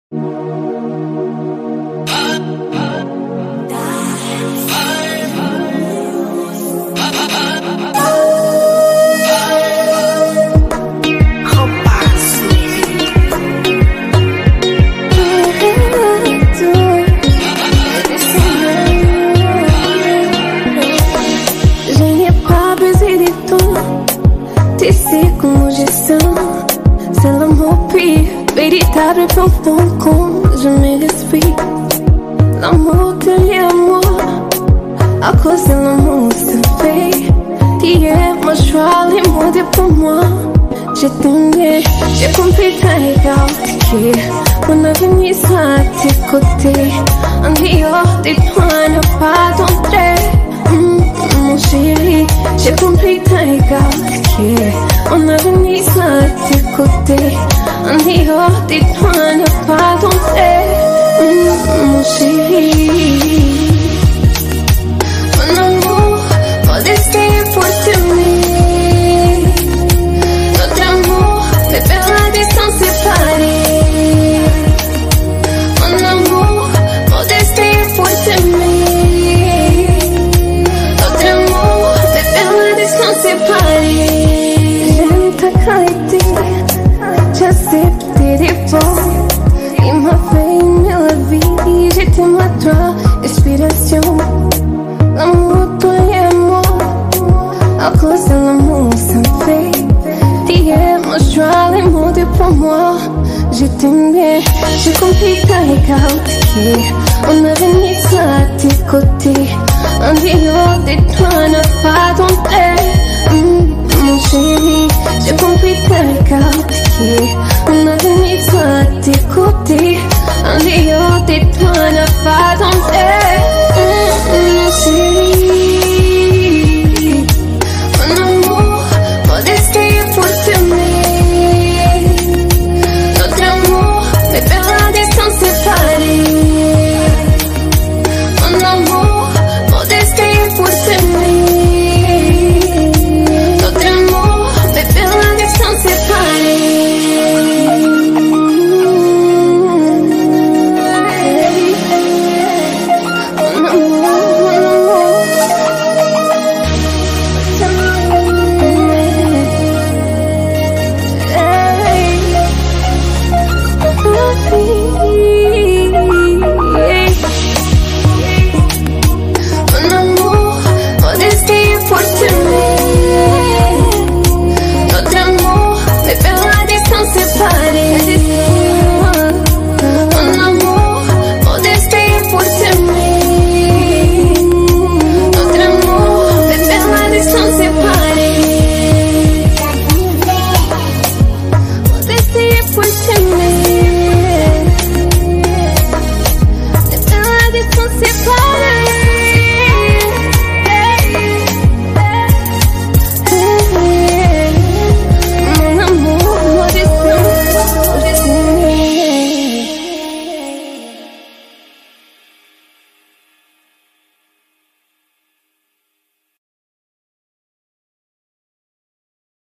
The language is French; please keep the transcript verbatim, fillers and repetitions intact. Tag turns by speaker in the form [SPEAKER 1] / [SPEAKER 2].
[SPEAKER 1] Véritable et profond comme jamais l'esprit. L'amour te lie à moi, à cause de l'amour se fait. Hier, mon choix, les mots de pour moi. Je t'aimais, j'ai compris ta égalité. Mon avenir soit à tes côtés. En dehors de toi, ne pas d'entrer. Mm, mon chéri, j'ai compris ta égalité. Mon avenir soit à tes côtés. En dehors de toi, ne pas d'entrer. Mm, mon chéri. Mon amour, mon destin pour t'aimer. Notre amour, fait faire la distance séparée. Mon amour, mon destin pour t'aimer. Notre amour, fait faire la distance séparée. J'aime ta qualité, j'accepte tes défauts. Il m'a fait aimer la vie, j'étais ma toi, inspiration. L'amour, toi et moi, à cause de l'amour, ça me fait. Hier, mon choix, les mots de pour moi. Je t'aimais, j'ai compris ta égalité. On a venu ça à tes côtés. En dehors de toi, n'a pas d'entrée. Mm, mon chéri, j'ai compris ta égalité. On a venu ça à tes côtés. En dehors de toi, n'a pas d'entrée.